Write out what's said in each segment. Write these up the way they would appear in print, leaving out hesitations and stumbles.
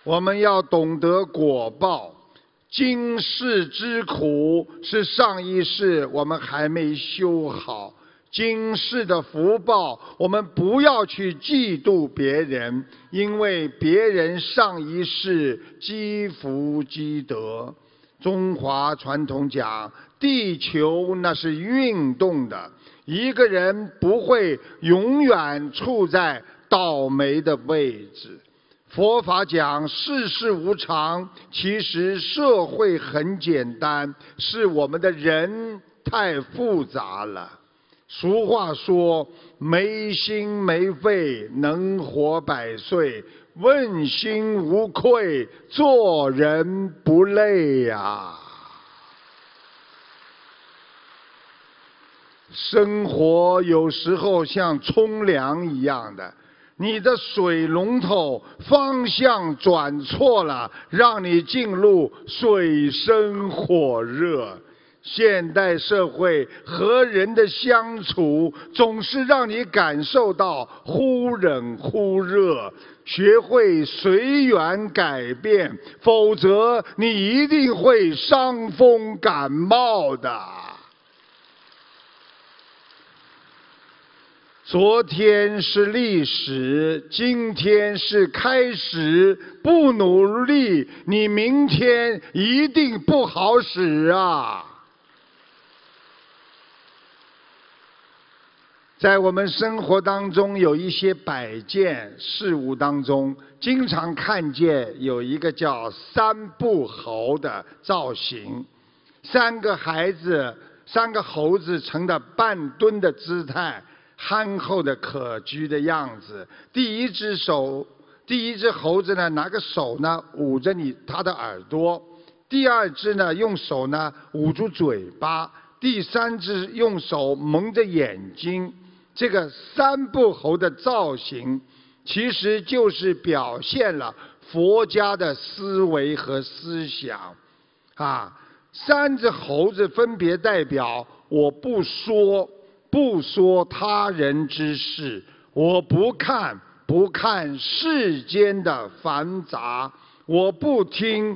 我们要懂得果报。今世之苦是上一世我们还没修好，今世的福报，我们不要去嫉妒别人，因为别人上一世积福积德。中华传统讲，地球那是运动的，一个人不会永远处在倒霉的位置。佛法讲世事无常，其实社会很简单，是我们的人太复杂了。俗话说，没心没肺能活100岁，问心无愧做人不累呀。生活有时候像冲凉一样的，你的水龙头方向转错了，让你进入水深火热。现代社会和人的相处总是让你感受到忽冷忽热，学会随缘改变，否则你一定会伤风感冒的。昨天是历史，今天是开始，不努力，你明天一定不好使啊！在我们生活当中，有一些摆件事物当中，经常看见有一个叫三不猴的造型，三个猴子成了半蹲的姿态，憨厚的可掬的样子。第一只猴子呢，拿个手呢捂着它的耳朵；第二只呢，用手呢捂住嘴巴；第三只用手蒙着眼睛。这个三不猴的造型，其实就是表现了佛家的思维和思想。三只猴子分别代表：我不说他人之事，我不看世间的繁杂，我不听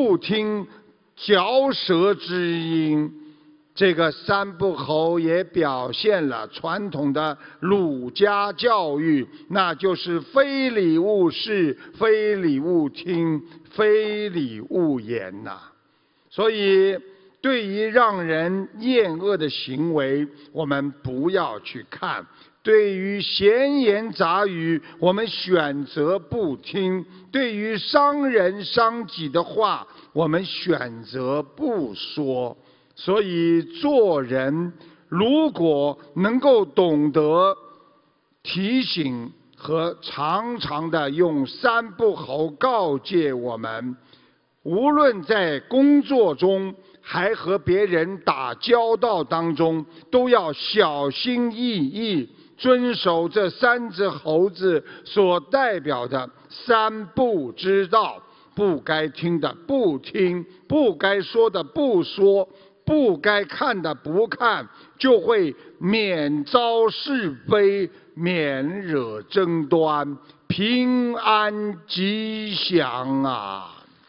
嚼舌之音。这个三不猴也表现了传统的儒家教育，那就是非礼勿视，非礼勿听，非礼勿言呐。所以对于让人厌恶的行为，我们不要去看；对于闲言杂语，我们选择不听；对于伤人伤己的话，我们选择不说。所以做人如果能够懂得提醒和常常的用三不猴告诫我们，无论在工作中还和别人打交道当中，都要小心翼翼，遵守这三只猴子所代表的三不之道：不该听的不听，不该说的不说，不该看的不看，就会免遭是非，免惹争端，平安吉祥啊！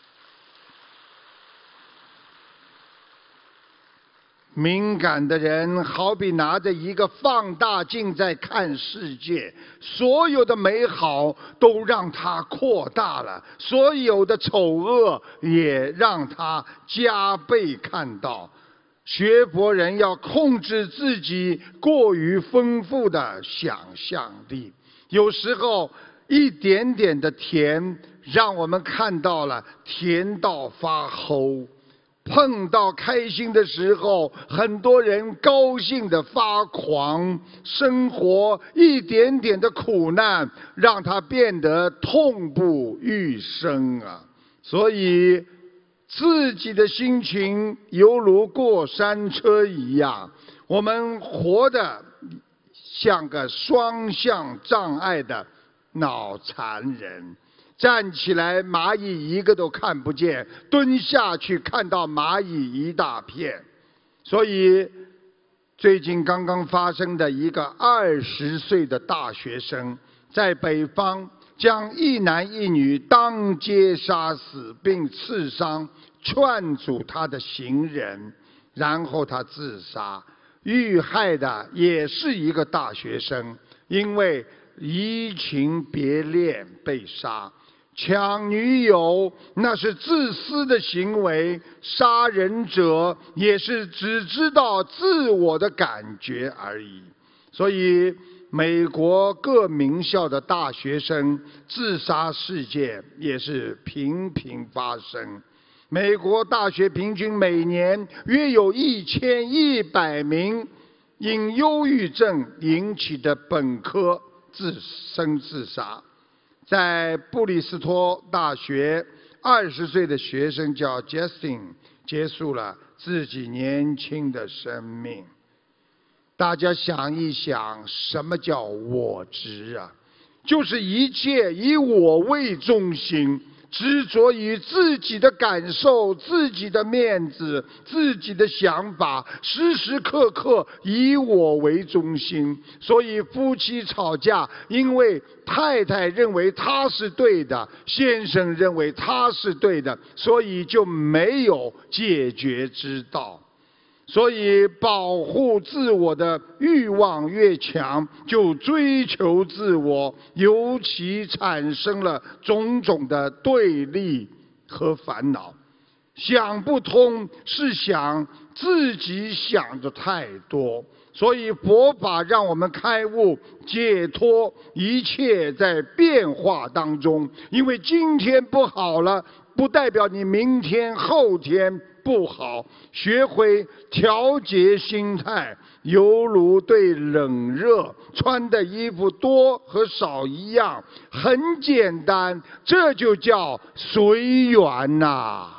敏感的人好比拿着一个放大镜在看世界，所有的美好都让它扩大了，所有的丑恶也让它加倍看到。学佛人要控制自己过于丰富的想象力，有时候一点点的甜，让我们看到了甜到发齁；碰到开心的时候，很多人高兴的发狂。生活一点点的苦难，让他变得痛不欲生啊！所以自己的心情犹如过山车一样，我们活得像个双向障碍的脑残人。站起来蚂蚁一个都看不见，蹲下去看到蚂蚁一大片。所以最近刚刚发生的一个20岁的大学生，在北方将一男一女当街杀死并刺伤，劝阻他的行人，然后他自杀。遇害的也是一个大学生，因为移情别恋被杀。抢女友那是自私的行为，杀人者也是只知道自我的感觉而已。所以美国各名校的大学生自杀事件也是频频发生。美国大学平均每年约有1100名因忧郁症引起的本科自杀。在布里斯托大学，20岁的学生叫 Justin， 结束了自己年轻的生命。大家想一想，什么叫我执啊？就是一切以我为中心，执着于自己的感受、自己的面子、自己的想法，时时刻刻以我为中心。所以夫妻吵架，因为太太认为他是对的，先生认为他是对的，所以就没有解决之道。所以保护自我的欲望越强，就追求自我，尤其产生了种种的对立和烦恼。想不通是想自己想的太多，所以佛法让我们开悟解脱，一切在变化当中。因为今天不好了，不代表你明天后天不好。学会调节心态，犹如对冷热穿的衣服多和少一样，很简单，这就叫随缘呐。